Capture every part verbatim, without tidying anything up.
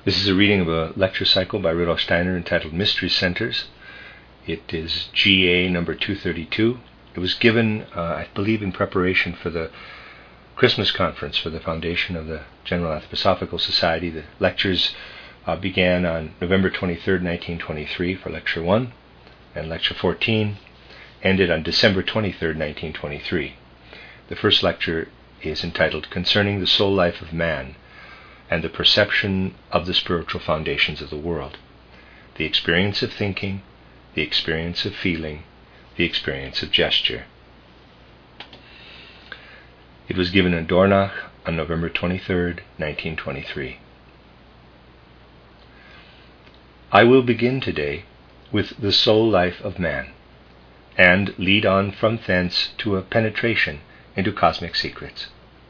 This is a reading of a lecture cycle by Rudolf Steiner entitled Mystery Centers. It is G A number two thirty-two. It was given, uh, I believe, in preparation for the Christmas conference for the foundation of the General Anthroposophical Society. The lectures uh, began on November twenty-third, nineteen twenty-three for Lecture one, and Lecture fourteen ended on December twenty-third, nineteen twenty-three. The first lecture is entitled Concerning the Soul Life of Man and the Perception of the Spiritual Foundations of the World, the experience of thinking, the experience of feeling, the experience of gesture. It was given in Dornach on November twenty-third, nineteen twenty-three. I will begin today with the soul life of man, and lead on from thence to a penetration into cosmic secrets.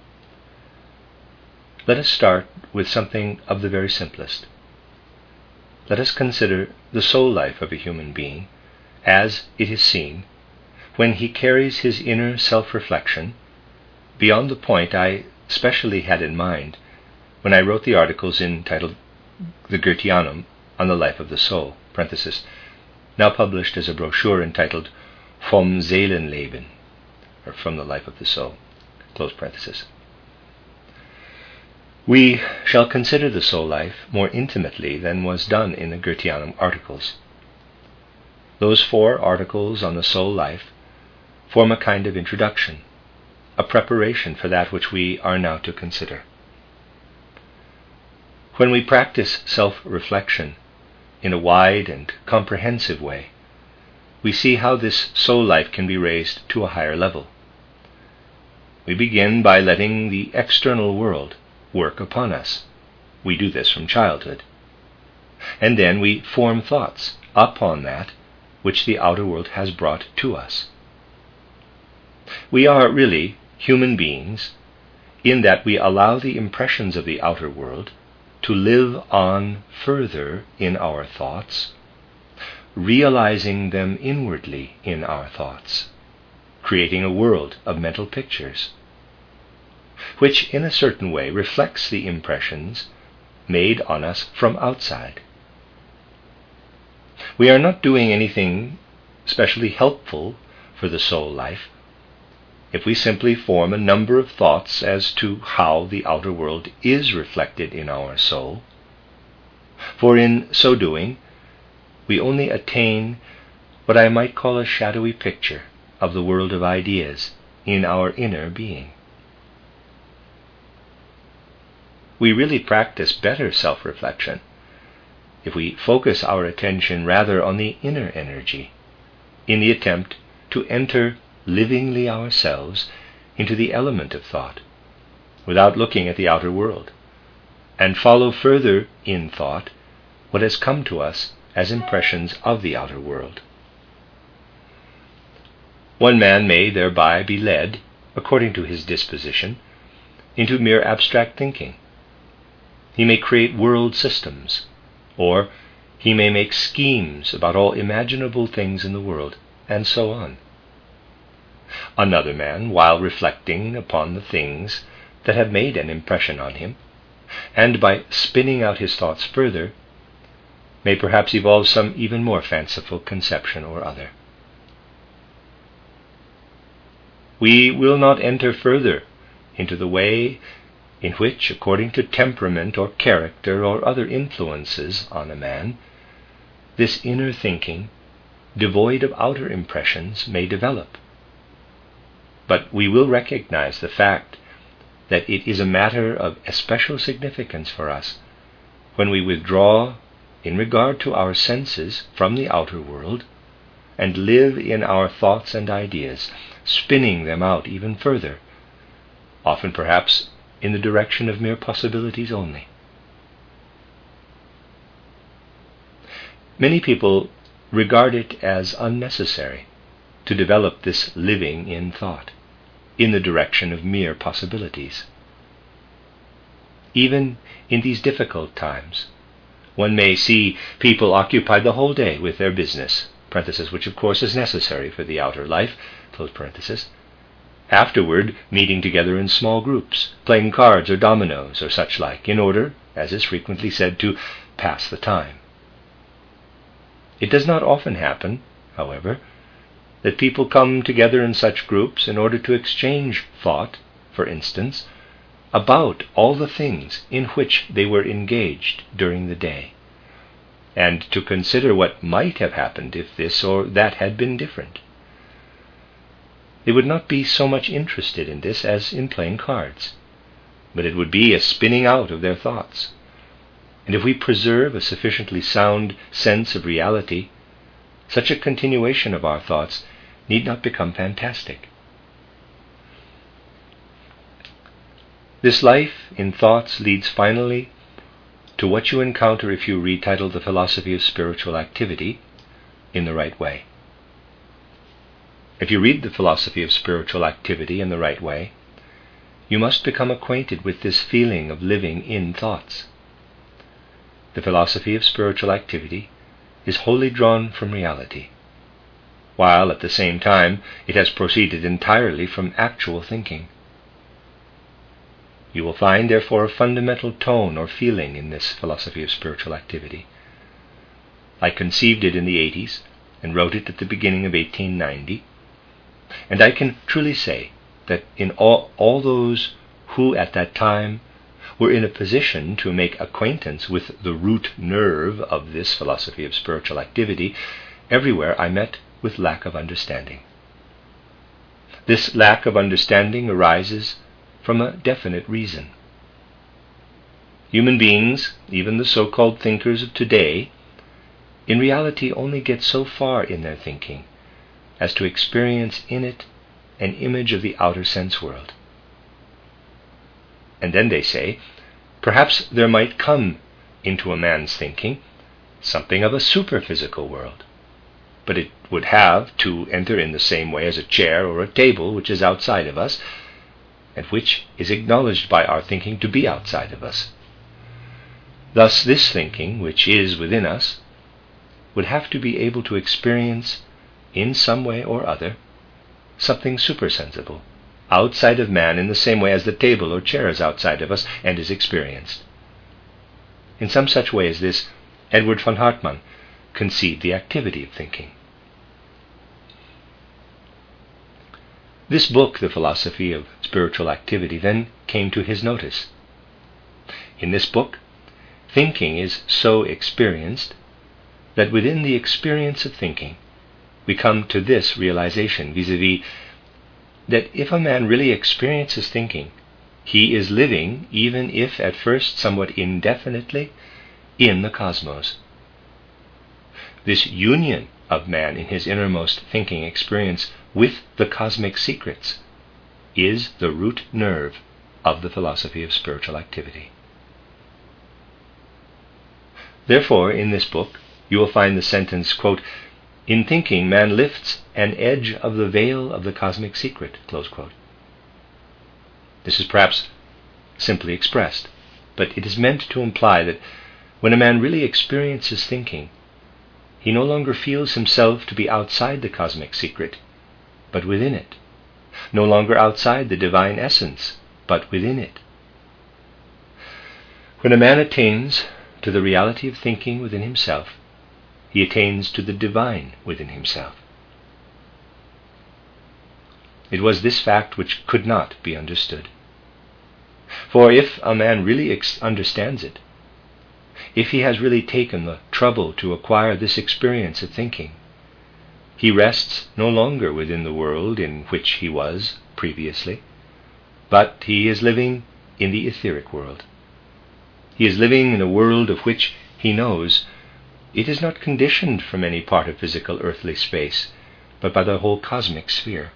Let us start with something of the very simplest. Let us consider the soul life of a human being as it is seen when he carries his inner self-reflection beyond the point I specially had in mind when I wrote the articles entitled The Goetheanum on the Life of the Soul, parenthesis, now published as a brochure entitled Vom Seelenleben, or From the Life of the Soul, close parenthesis. We shall consider the soul life more intimately than was done in the Goetheanum articles. Those four articles on the soul life form a kind of introduction, a preparation for that which we are now to consider. When we practice self-reflection in a wide and comprehensive way, we see how this soul life can be raised to a higher level. We begin by letting the external world work upon us. We do this from childhood. And then we form thoughts upon that which the outer world has brought to us. We are really human beings in that we allow the impressions of the outer world to live on further in our thoughts, realizing them inwardly in our thoughts, creating a world of mental pictures, which in a certain way reflects the impressions made on us from outside. We are not doing anything specially helpful for the soul life if we simply form a number of thoughts as to how the outer world is reflected in our soul, for in so doing we only attain what I might call a shadowy picture of the world of ideas in our inner being. We really practice better self-reflection if we focus our attention rather on the inner energy, in the attempt to enter livingly ourselves into the element of thought, without looking at the outer world, and follow further in thought what has come to us as impressions of the outer world. One man may thereby be led, according to his disposition, into mere abstract thinking. He may create world systems, or he may make schemes about all imaginable things in the world, and so on. Another man, while reflecting upon the things that have made an impression on him, and by spinning out his thoughts further, may perhaps evolve some even more fanciful conception or other. We will not enter further into the way in which, according to temperament or character or other influences on a man, this inner thinking, devoid of outer impressions, may develop. But we will recognize the fact that it is a matter of especial significance for us when we withdraw in regard to our senses from the outer world and live in our thoughts and ideas, spinning them out even further, often perhaps in the direction of mere possibilities only. Many people regard it as unnecessary to develop this living in thought in the direction of mere possibilities. Even in these difficult times, one may see people occupied the whole day with their business, parenthesis, which of course is necessary for the outer life, close parenthesis, afterward meeting together in small groups, playing cards or dominoes or such like, in order, as is frequently said, to pass the time. It does not often happen, however, that people come together in such groups in order to exchange thought, for instance, about all the things in which they were engaged during the day, and to consider what might have happened if this or that had been different. They would not be so much interested in this as in playing cards, but it would be a spinning out of their thoughts. And if we preserve a sufficiently sound sense of reality, such a continuation of our thoughts need not become fantastic. This life in thoughts leads finally to what you encounter if you retitle The Philosophy of Spiritual Activity in the right way. If you read The Philosophy of Spiritual Activity in the right way, you must become acquainted with this feeling of living in thoughts. The philosophy of spiritual activity is wholly drawn from reality, while at the same time it has proceeded entirely from actual thinking. You will find, therefore, a fundamental tone or feeling in this philosophy of spiritual activity. I conceived it in the eighties and wrote it at the beginning of eighteen ninety, and I can truly say that in all, all those who at that time were in a position to make acquaintance with the root nerve of this philosophy of spiritual activity, everywhere I met with lack of understanding. This lack of understanding arises from a definite reason. Human beings, even the so-called thinkers of today, in reality only get so far in their thinking as to experience in it an image of the outer sense world. And then they say, perhaps there might come into a man's thinking something of a superphysical world, but it would have to enter in the same way as a chair or a table which is outside of us, and which is acknowledged by our thinking to be outside of us. Thus this thinking, which is within us, would have to be able to experience, in some way or other, something supersensible, outside of man, in the same way as the table or chair is outside of us and is experienced. In some such way as this, Edward von Hartmann conceived the activity of thinking. This book, The Philosophy of Spiritual Activity, then came to his notice. In this book, thinking is so experienced that within the experience of thinking, we come to this realization, vis-a-vis, that if a man really experiences thinking, he is living, even if at first somewhat indefinitely, in the cosmos. This union of man in his innermost thinking experience with the cosmic secrets is the root nerve of the philosophy of spiritual activity. Therefore, in this book, you will find the sentence, quote, "In thinking, man lifts an edge of the veil of the cosmic secret," close quote. This is perhaps simply expressed, but it is meant to imply that when a man really experiences thinking, he no longer feels himself to be outside the cosmic secret, but within it, no longer outside the divine essence, but within it. When a man attains to the reality of thinking within himself, he attains to the divine within himself. It was this fact which could not be understood. For if a man really ex- understands it, if he has really taken the trouble to acquire this experience of thinking, he rests no longer within the world in which he was previously, but he is living in the etheric world. He is living in a world of which he knows it is not conditioned from any part of physical earthly space, but by the whole cosmic sphere.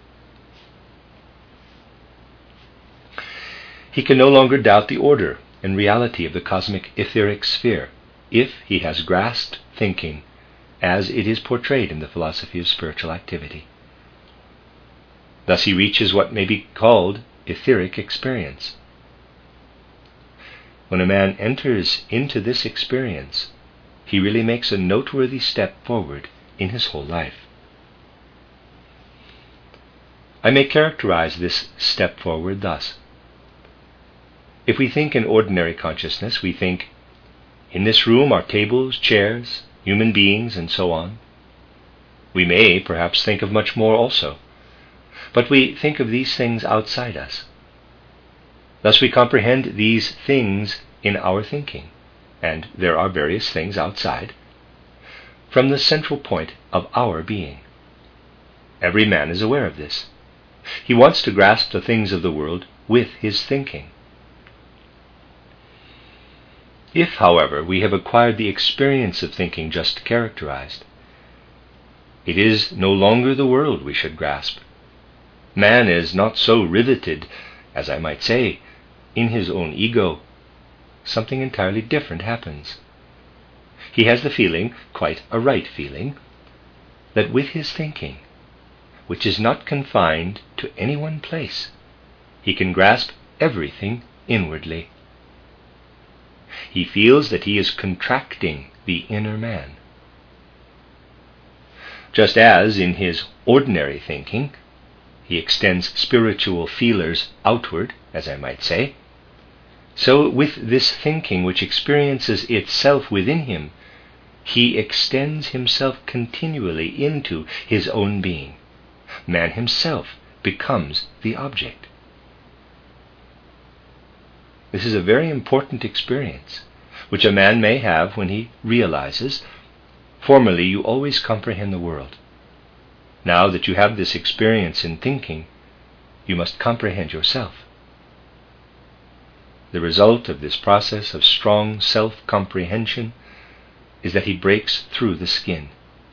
He can no longer doubt the order and reality of the cosmic etheric sphere, if he has grasped thinking as it is portrayed in the philosophy of spiritual activity. Thus he reaches what may be called etheric experience. When a man enters into this experience, he really makes a noteworthy step forward in his whole life. I may characterize this step forward thus. If we think in ordinary consciousness, we think, in this room are tables, chairs, human beings, and so on. We may perhaps think of much more also, but we think of these things outside us. Thus we comprehend these things in our thinking, and there are various things outside, from the central point of our being. Every man is aware of this. He wants to grasp the things of the world with his thinking. If, however, we have acquired the experience of thinking just characterized, it is no longer the world we should grasp. Man is not so riveted, as I might say, in his own ego. Something entirely different happens. He has the feeling, quite a right feeling, that with his thinking, which is not confined to any one place, he can grasp everything inwardly. He feels that he is contracting the inner man. Just as in his ordinary thinking, he extends spiritual feelers outward, as I might say, so with this thinking which experiences itself within him, he extends himself continually into his own being. Man himself becomes the object. This is a very important experience, which a man may have when he realizes, formerly you always comprehend the world. Now that you have this experience in thinking, you must comprehend yourself. The result of this process of strong self-comprehension is that he breaks through the skin.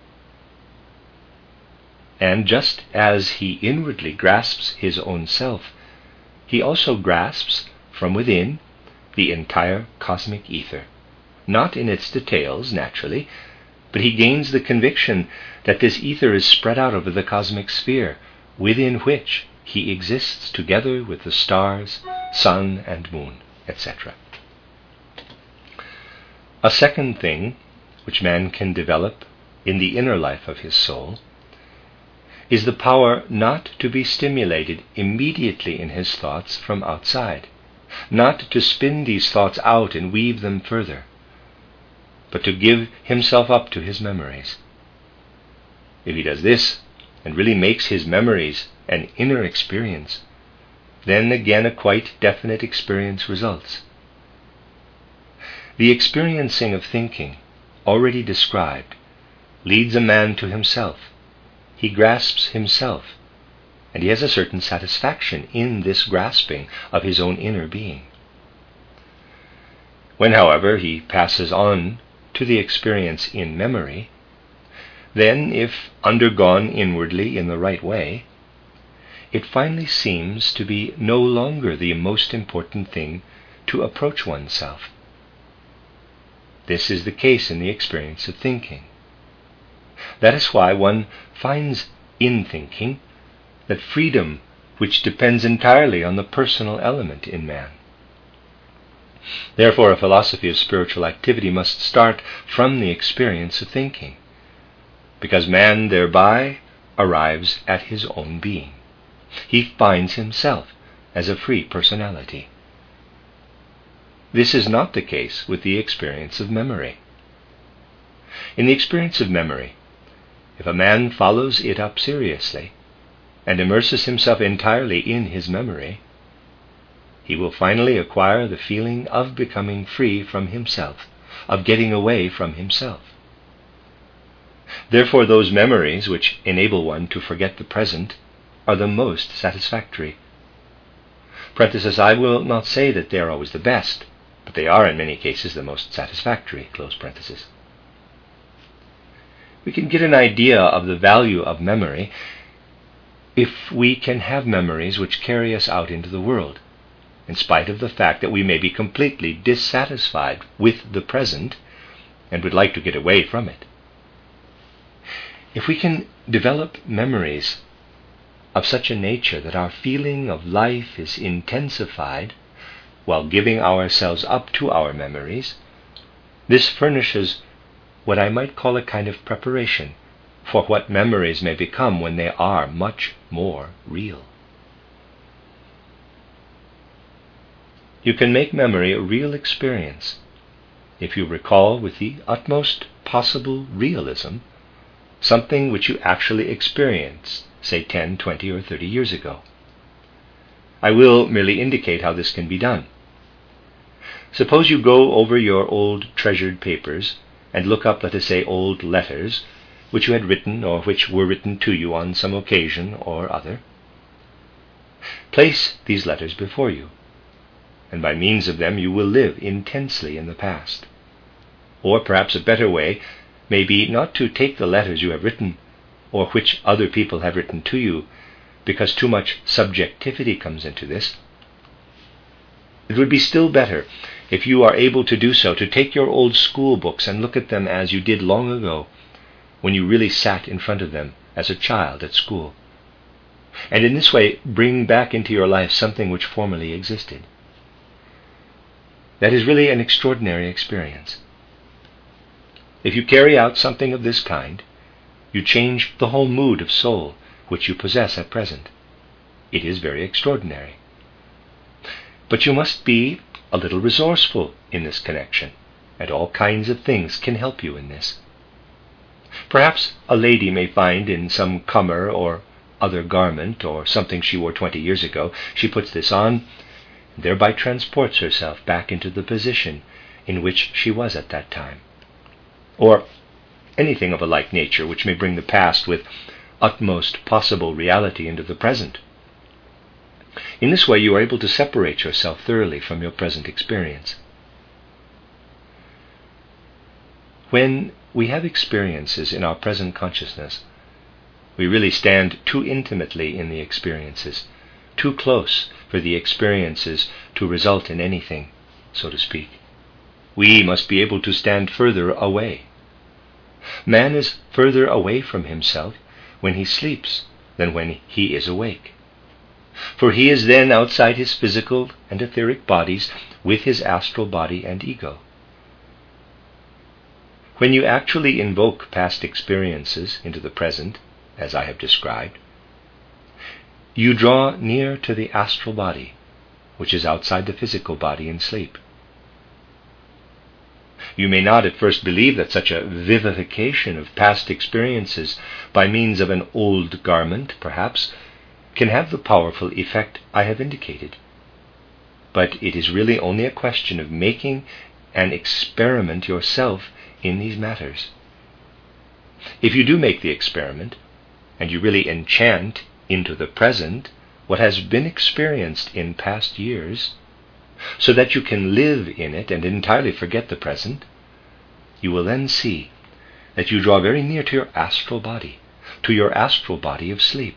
And just as he inwardly grasps his own self, he also grasps from within the entire cosmic ether, not in its details, naturally, but he gains the conviction that this ether is spread out over the cosmic sphere, within which he exists together with the stars, sun and moon, et cetera. A second thing which man can develop in the inner life of his soul is the power not to be stimulated immediately in his thoughts from outside, not to spin these thoughts out and weave them further, but to give himself up to his memories. If he does this, and really makes his memories an inner experience, then again a quite definite experience results. The experiencing of thinking, already described, leads a man to himself. He grasps himself, and he has a certain satisfaction in this grasping of his own inner being. When, however, he passes on to the experience in memory, then, if undergone inwardly in the right way, it finally seems to be no longer the most important thing to approach oneself. This is the case in the experience of thinking. That is why one finds in thinking that freedom which depends entirely on the personal element in man. Therefore, a philosophy of spiritual activity must start from the experience of thinking, because man thereby arrives at his own being. He finds himself as a free personality. This is not the case with the experience of memory. In the experience of memory, if a man follows it up seriously and immerses himself entirely in his memory, he will finally acquire the feeling of becoming free from himself, of getting away from himself. Therefore, those memories which enable one to forget the present are the most satisfactory. Parenthesis, I will not say that they are always the best, but they are in many cases the most satisfactory. Close parenthesis. We can get an idea of the value of memory if we can have memories which carry us out into the world, in spite of the fact that we may be completely dissatisfied with the present and would like to get away from it. If we can develop memories of such a nature that our feeling of life is intensified while giving ourselves up to our memories, this furnishes what I might call a kind of preparation for what memories may become when they are much more real. You can make memory a real experience if you recall with the utmost possible realism something which you actually experienced, say ten, twenty, or thirty years ago. I will merely indicate how this can be done. Suppose you go over your old treasured papers and look up, let us say, old letters which you had written or which were written to you on some occasion or other. Place these letters before you, and by means of them you will live intensely in the past. Or perhaps a better way may be not to take the letters you have written or which other people have written to you, because too much subjectivity comes into this. It would be still better if you are able to do so, to take your old school books and look at them as you did long ago, when you really sat in front of them as a child at school, and in this way bring back into your life something which formerly existed. That is really an extraordinary experience. If you carry out something of this kind, you change the whole mood of soul which you possess at present. It is very extraordinary. But you must be a little resourceful in this connection, and all kinds of things can help you in this. Perhaps a lady may find in some comer or other garment, or something she wore twenty years ago, she puts this on, and thereby transports herself back into the position in which she was at that time. Or anything of a like nature which may bring the past with utmost possible reality into the present. In this way you are able to separate yourself thoroughly from your present experience. When we have experiences in our present consciousness, we really stand too intimately in the experiences, too close for the experiences to result in anything, so to speak. We must be able to stand further away. Man is further away from himself when he sleeps than when he is awake. For he is then outside his physical and etheric bodies with his astral body and ego. When you actually invoke past experiences into the present, as I have described, you draw near to the astral body, which is outside the physical body in sleep. You may not at first believe that such a vivification of past experiences by means of an old garment, perhaps, can have the powerful effect I have indicated. But it is really only a question of making an experiment yourself in these matters. If you do make the experiment, and you really enchant into the present what has been experienced in past years, so that you can live in it and entirely forget the present, you will then see that you draw very near to your astral body, to your astral body of sleep.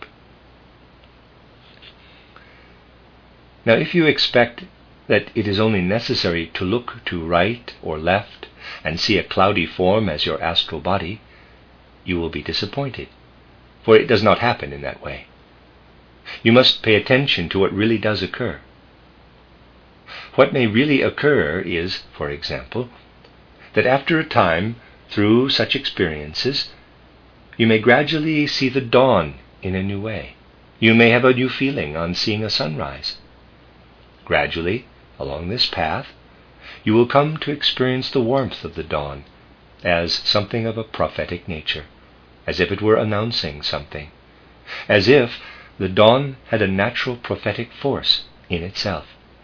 Now, if you expect that it is only necessary to look to right or left and see a cloudy form as your astral body, you will be disappointed, for it does not happen in that way. You must pay attention to what really does occur. What may really occur is, for example, that after a time, through such experiences, you may gradually see the dawn in a new way. You may have a new feeling on seeing a sunrise. Gradually, along this path, you will come to experience the warmth of the dawn as something of a prophetic nature, as if it were announcing something, as if the dawn had a natural prophetic force in itself.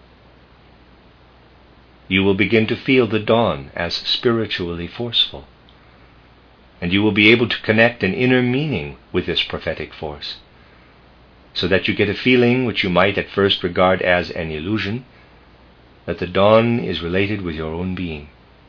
You will begin to feel the dawn as spiritually forceful, and you will be able to connect an inner meaning with this prophetic force, so that you get a feeling which you might at first regard as an illusion, that the dawn is related with your own being.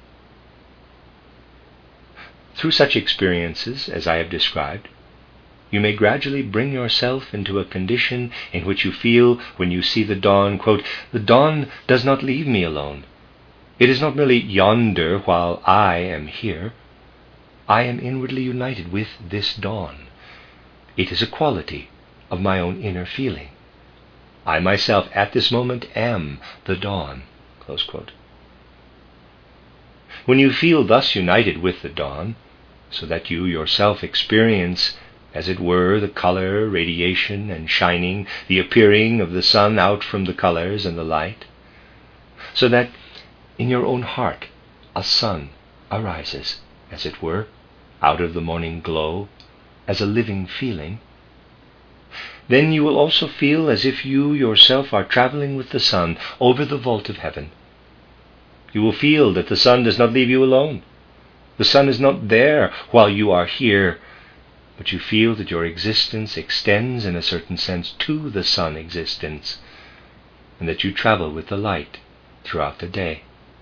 Through such experiences, as I have described, you may gradually bring yourself into a condition in which you feel, when you see the dawn, quote, "The dawn does not leave me alone. It is not merely yonder while I am here. I am inwardly united with this dawn. It is a quality of my own inner feeling. I myself at this moment am the dawn." Close quote. When you feel thus united with the dawn, so that you yourself experience, as it were, the color, radiation, and shining, the appearing of the sun out from the colors and the light, so that in your own heart a sun arises, as it were, out of the morning glow, as a living feeling. Then you will also feel as if you yourself are traveling with the sun over the vault of heaven. You will feel that the sun does not leave you alone. The sun is not there while you are here, but you feel that your existence extends in a certain sense to the sun existence, and that you travel with the light throughout the day.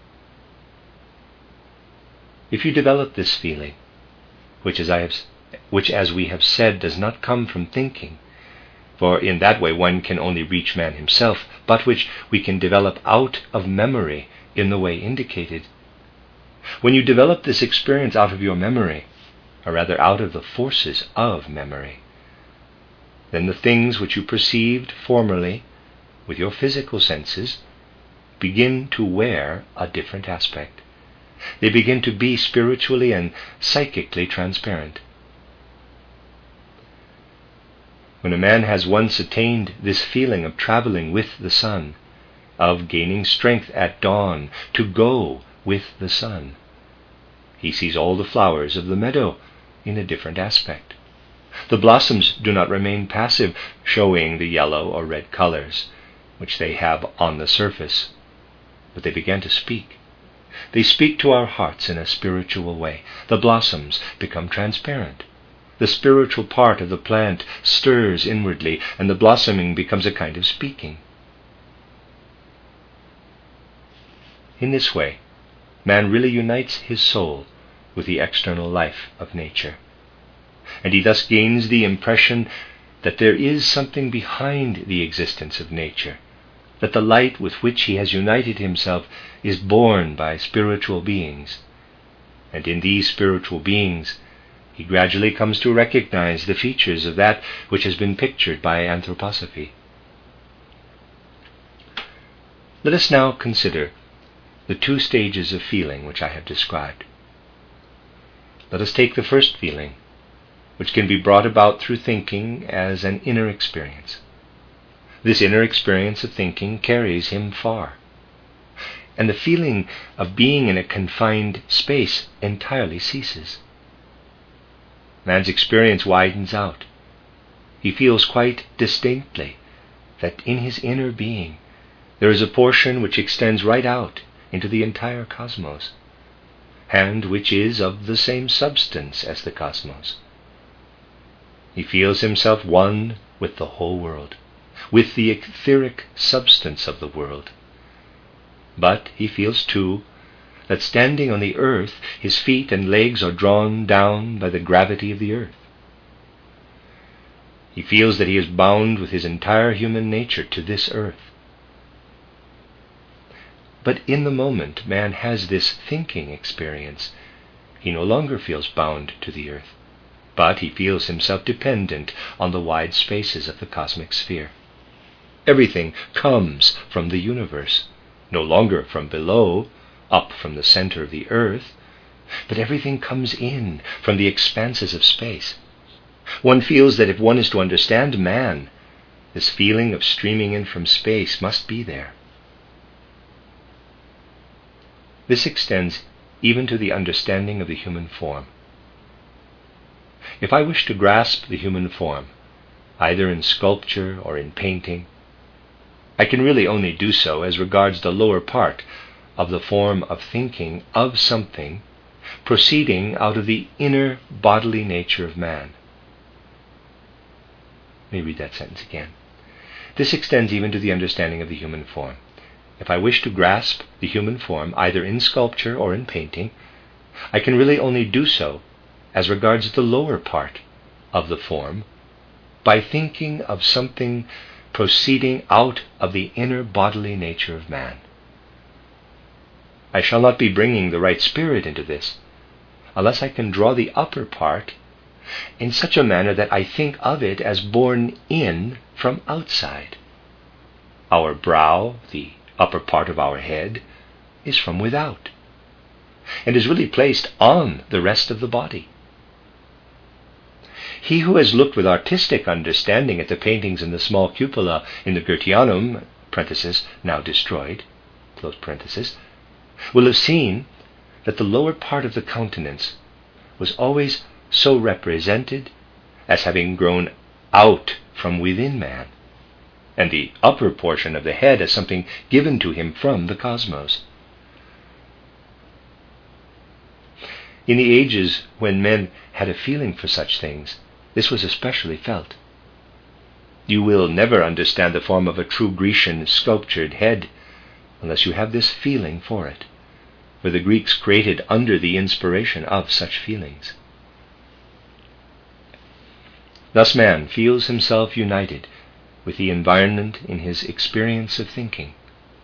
If you develop this feeling, which as I have, which as we have said does not come from thinking, for in that way one can only reach man himself, but which we can develop out of memory in the way indicated. When you develop this experience out of your memory, or rather out of the forces of memory, then the things which you perceived formerly with your physical senses begin to wear a different aspect. They begin to be spiritually and psychically transparent. When a man has once attained this feeling of traveling with the sun, of gaining strength at dawn to go with the sun, he sees all the flowers of the meadow in a different aspect. The blossoms do not remain passive, showing the yellow or red colors which they have on the surface, but they begin to speak. They speak to our hearts in a spiritual way. The blossoms become transparent. The spiritual part of the plant stirs inwardly, and the blossoming becomes a kind of speaking. In this way, man really unites his soul with the external life of nature, and he thus gains the impression that there is something behind the existence of nature, that the light with which he has united himself is borne by spiritual beings, and in these spiritual beings he gradually comes to recognize the features of that which has been pictured by anthroposophy. Let us now consider the two stages of feeling which I have described. Let us take the first feeling, which can be brought about through thinking, as an inner experience. This inner experience of thinking carries him far, and the feeling of being in a confined space entirely ceases. Man's experience widens out. He feels quite distinctly that in his inner being there is a portion which extends right out into the entire cosmos, and which is of the same substance as the cosmos. He feels himself one with the whole world, with the etheric substance of the world. But he feels too that standing on the earth, his feet and legs are drawn down by the gravity of the earth. He feels that he is bound with his entire human nature to this earth. But in the moment man has this thinking experience, he no longer feels bound to the earth, but he feels himself dependent on the wide spaces of the cosmic sphere. Everything comes from the universe, no longer from below, up from the center of the earth, but everything comes in from the expanses of space. One feels that if one is to understand man, this feeling of streaming in from space must be there. This extends even to the understanding of the human form. If I wish to grasp the human form, either in sculpture or in painting, I can really only do so as regards the lower part of the form of thinking of something proceeding out of the inner bodily nature of man. Let me read that sentence again. This extends even to the understanding of the human form. If I wish to grasp the human form, either in sculpture or in painting, I can really only do so as regards the lower part of the form by thinking of something proceeding out of the inner bodily nature of man. I shall not be bringing the right spirit into this unless I can draw the upper part in such a manner that I think of it as born in from outside. Our brow, the upper part of our head, is from without, and is really placed on the rest of the body. He who has looked with artistic understanding at the paintings in the small cupola in the Goetheanum, parenthesis, now destroyed, close parenthesis, will have seen that the lower part of the countenance was always so represented as having grown out from within man, and the upper portion of the head as something given to him from the cosmos. In the ages when men had a feeling for such things, this was especially felt. You will never understand the form of a true Grecian sculptured head unless you have this feeling for it, for the Greeks created under the inspiration of such feelings. Thus man feels himself united with the environment in his experience of thinking.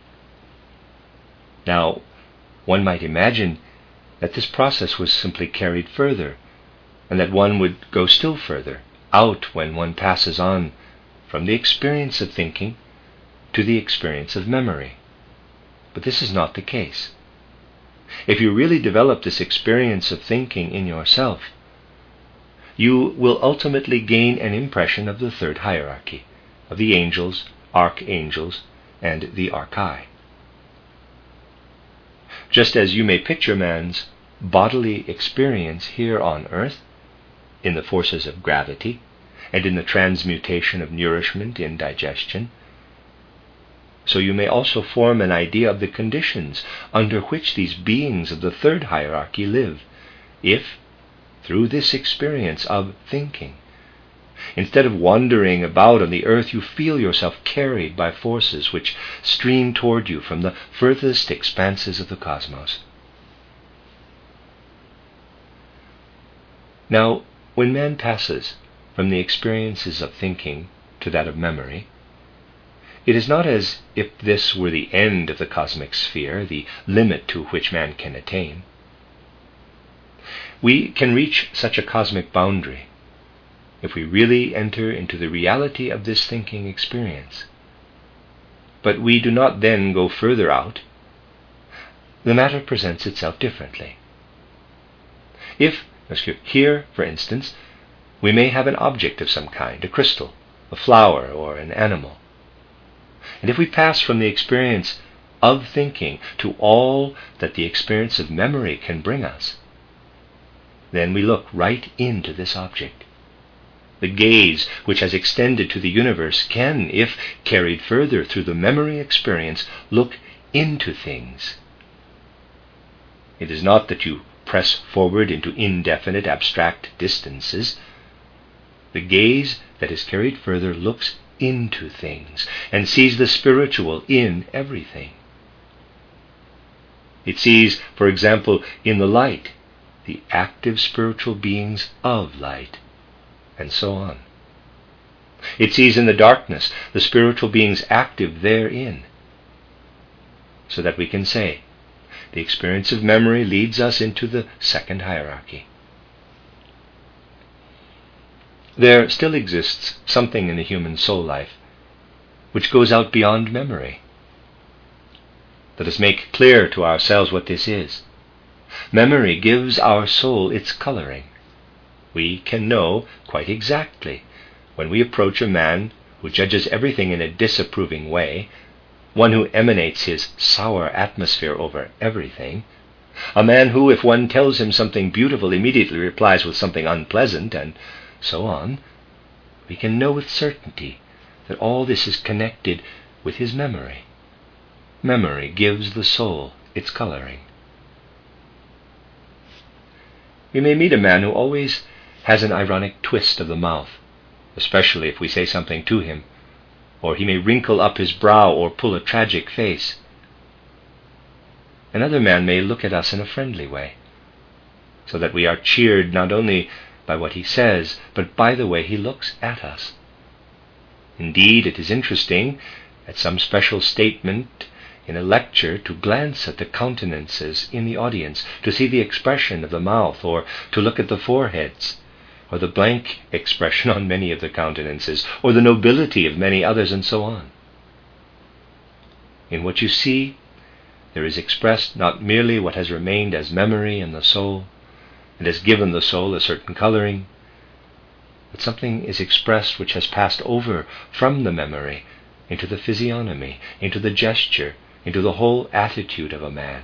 Now, one might imagine that this process was simply carried further, and that one would go still further out when one passes on from the experience of thinking to the experience of memory. But this is not the case. If you really develop this experience of thinking in yourself, you will ultimately gain an impression of the third hierarchy, of the angels, archangels, and the archai. Just as you may picture man's bodily experience here on earth, in the forces of gravity, and in the transmutation of nourishment in digestion, so you may also form an idea of the conditions under which these beings of the third hierarchy live, if, through this experience of thinking, instead of wandering about on the earth, you feel yourself carried by forces which stream toward you from the furthest expanses of the cosmos. Now, when man passes from the experiences of thinking to that of memory, it is not as if this were the end of the cosmic sphere, the limit to which man can attain. We can reach such a cosmic boundary if we really enter into the reality of this thinking experience. But we do not then go further out. The matter presents itself differently. If, here, for instance, we may have an object of some kind, a crystal, a flower, or an animal, and if we pass from the experience of thinking to all that the experience of memory can bring us, then we look right into this object. The gaze which has extended to the universe can, if carried further through the memory experience, look into things. It is not that you press forward into indefinite abstract distances. The gaze that is carried further looks into things and sees the spiritual in everything. It sees, for example, in the light, the active spiritual beings of light, and so on. It sees in the darkness the spiritual beings active therein, so that we can say, the experience of memory leads us into the second hierarchy. There still exists something in the human soul life which goes out beyond memory. Let us make clear to ourselves what this is. Memory gives our soul its coloring. We can know quite exactly when we approach a man who judges everything in a disapproving way, one who emanates his sour atmosphere over everything, a man who, if one tells him something beautiful, immediately replies with something unpleasant, and so on. We can know with certainty that all this is connected with his memory. Memory gives the soul its coloring. We may meet a man who always has an ironic twist of the mouth, especially if we say something to him, or he may wrinkle up his brow or pull a tragic face. Another man may look at us in a friendly way, so that we are cheered not only by what he says, but by the way he looks at us. Indeed, it is interesting, at some special statement in a lecture, to glance at the countenances in the audience, to see the expression of the mouth, or to look at the foreheads, or the blank expression on many of the countenances, or the nobility of many others, and so on. In what you see, there is expressed not merely what has remained as memory in the soul, and has given the soul a certain coloring, that something is expressed which has passed over from the memory into the physiognomy, into the gesture, into the whole attitude of a man.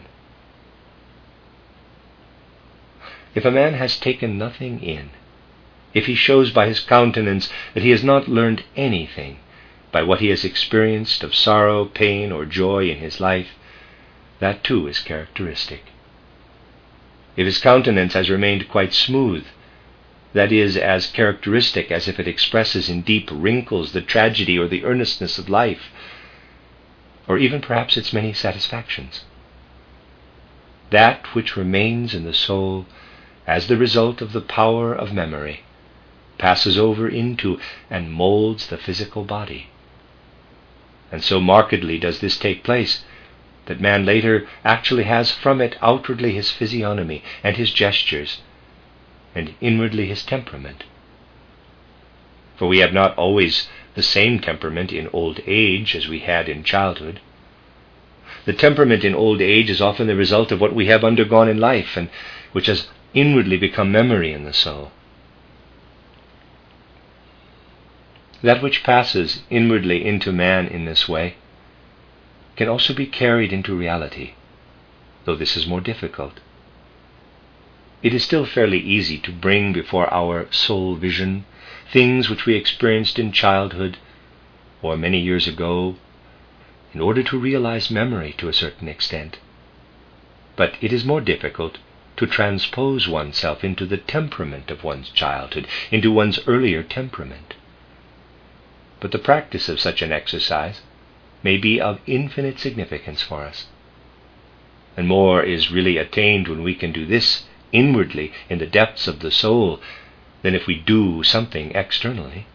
If a man has taken nothing in, if he shows by his countenance that he has not learned anything by what he has experienced of sorrow, pain, or joy in his life, that too is characteristic. If his countenance has remained quite smooth, that is as characteristic as if it expresses in deep wrinkles the tragedy or the earnestness of life, or even perhaps its many satisfactions. That which remains in the soul as the result of the power of memory passes over into and molds the physical body. And so markedly does this take place that man later actually has from it outwardly his physiognomy and his gestures, and inwardly his temperament. For we have not always the same temperament in old age as we had in childhood. The temperament in old age is often the result of what we have undergone in life, and which has inwardly become memory in the soul. That which passes inwardly into man in this way can also be carried into reality, though this is more difficult. It is still fairly easy to bring before our soul vision things which we experienced in childhood or many years ago in order to realize memory to a certain extent. But it is more difficult to transpose oneself into the temperament of one's childhood, into one's earlier temperament. But the practice of such an exercise may be of infinite significance for us. And more is really attained when we can do this inwardly in the depths of the soul than if we do something externally.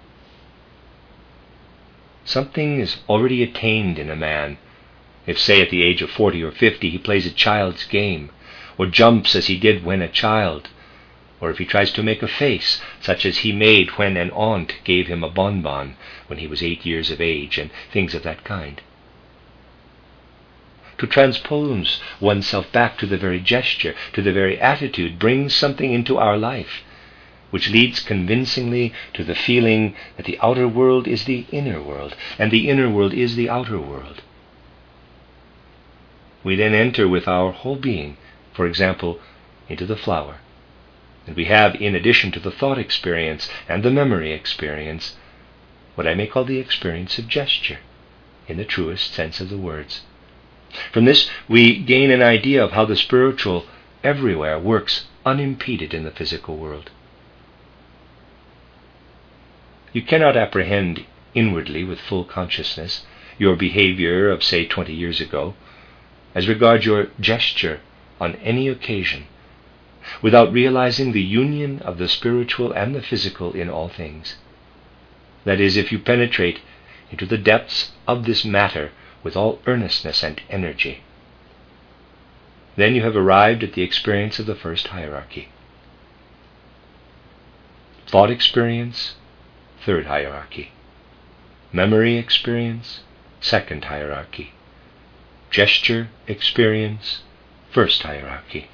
Something is already attained in a man if, say, at the age of forty or fifty he plays a child's game, or jumps as he did when a child, or if he tries to make a face such as he made when an aunt gave him a bonbon when he was eight years of age, and things of that kind. To transpose oneself back to the very gesture, to the very attitude, brings something into our life, which leads convincingly to the feeling that the outer world is the inner world, and the inner world is the outer world. We then enter with our whole being, for example, into the flower, and we have, in addition to the thought experience and the memory experience, what I may call the experience of gesture, in the truest sense of the words. From this we gain an idea of how the spiritual everywhere works unimpeded in the physical world. You cannot apprehend inwardly with full consciousness your behavior of, say, twenty years ago, as regards your gesture on any occasion, without realizing the union of the spiritual and the physical in all things. That is, if you penetrate into the depths of this matter with all earnestness and energy. Then you have arrived at the experience of the first hierarchy. Thought experience, third hierarchy. Memory experience, second hierarchy. Gesture experience, first hierarchy.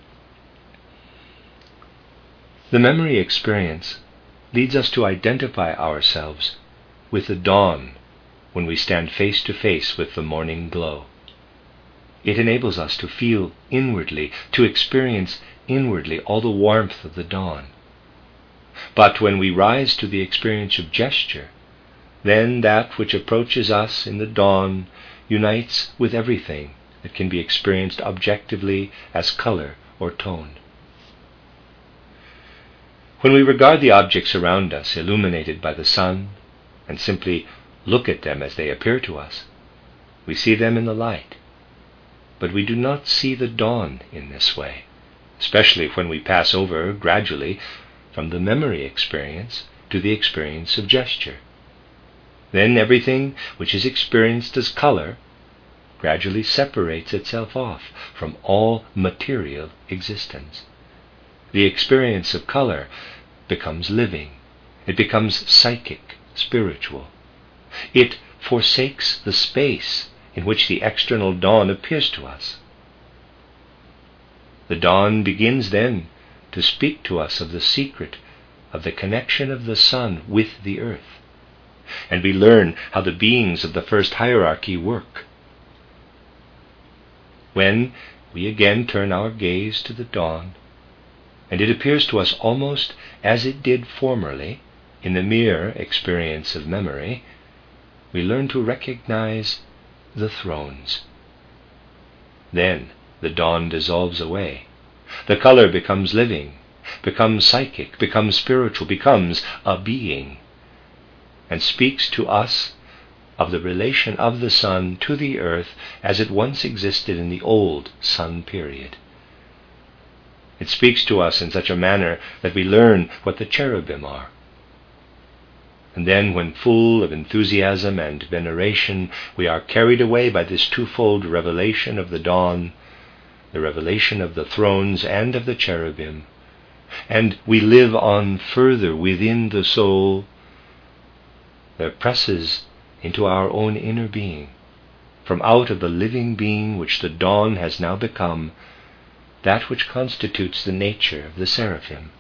The memory experience leads us to identify ourselves with the dawn when we stand face to face with the morning glow. It enables us to feel inwardly, to experience inwardly all the warmth of the dawn. But when we rise to the experience of gesture, then that which approaches us in the dawn unites with everything that can be experienced objectively as color or tone. When we regard the objects around us illuminated by the sun and simply look at them as they appear to us, we see them in the light. But we do not see the dawn in this way, especially when we pass over gradually from the memory experience to the experience of gesture. Then everything which is experienced as color gradually separates itself off from all material existence. The experience of color becomes living. It becomes psychic, spiritual. It forsakes the space in which the external dawn appears to us. The dawn begins then to speak to us of the secret of the connection of the sun with the earth, and we learn how the beings of the first hierarchy work. When we again turn our gaze to the dawn, and it appears to us almost as it did formerly in the mere experience of memory, we learn to recognize the thrones. Then the dawn dissolves away. The color becomes living, becomes psychic, becomes spiritual, becomes a being, and speaks to us of the relation of the sun to the earth as it once existed in the old sun period. It speaks to us in such a manner that we learn what the cherubim are. And then, when full of enthusiasm and veneration, we are carried away by this twofold revelation of the dawn, the revelation of the thrones and of the cherubim, and we live on further within the soul, there presses into our own inner being, from out of the living being which the dawn has now become, that which constitutes the nature of the seraphim.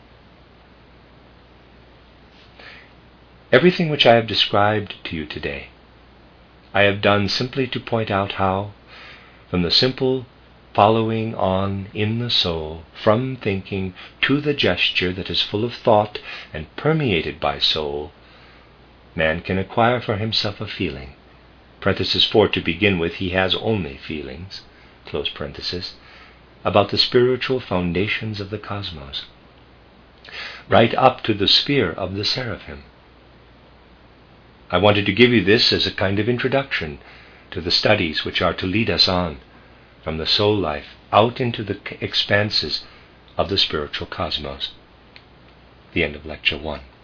Everything which I have described to you today, I have done simply to point out how, from the simple following on in the soul, from thinking to the gesture that is full of thought and permeated by soul, man can acquire for himself a feeling. Parenthesis four to begin with, he has only feelings, close parenthesis, about the spiritual foundations of the cosmos, right up to the sphere of the seraphim. I wanted to give you this as a kind of introduction to the studies which are to lead us on from the soul life out into the expanses of the spiritual cosmos. The end of Lecture one.